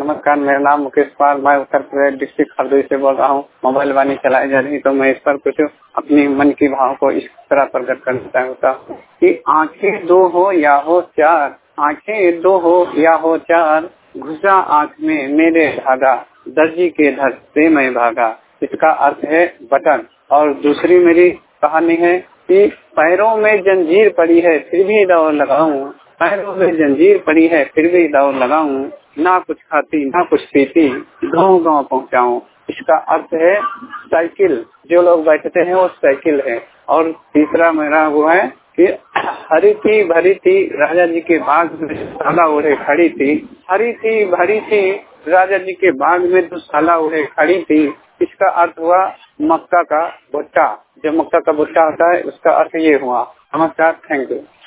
नमस्कार, मेरा नाम मुकेश कुमार, मैं उत्तर प्रदेश डिस्ट्रिक्ट हरदोई से बोल रहा हूँ। मोबाइल वाणी चलाई जा रही तो मैं इस पर कुछ अपनी मन की भाव को इस तरह प्रकट करना चाहता हूँ कि आंखें दो हो या हो चार, आंखें दो हो या हो चार, घुसा आंख में मेरे धागा, दर्जी के धर से मैं भागा। इसका अर्थ है बटन। और दूसरी मेरी कहानी है कि पैरों में जंजीर पड़ी है फिर भी दौड़ लगाऊं, पैरों में जंजीर पड़ी है फिर भी दौड़ लगाऊं, ना कुछ खाती ना कुछ पीती, गाँव-गाँव पहुँचाऊं। इसका अर्थ है साइकिल, जो लोग बैठते हैं वो साइकिल है। और तीसरा मेरा वो है कि हरी थी भरी थी राजा जी के बाग में साला ओढ़े खड़ी थी, हरी थी भरी थी राजा जी के बाग में दुशाला ओढ़े खड़ी थी। इसका अर्थ हुआ मक्का का भुट्टा, जो मक्का का भुट्टा होता है उसका अर्थ ये हुआ। नमस्कार, थैंक यू।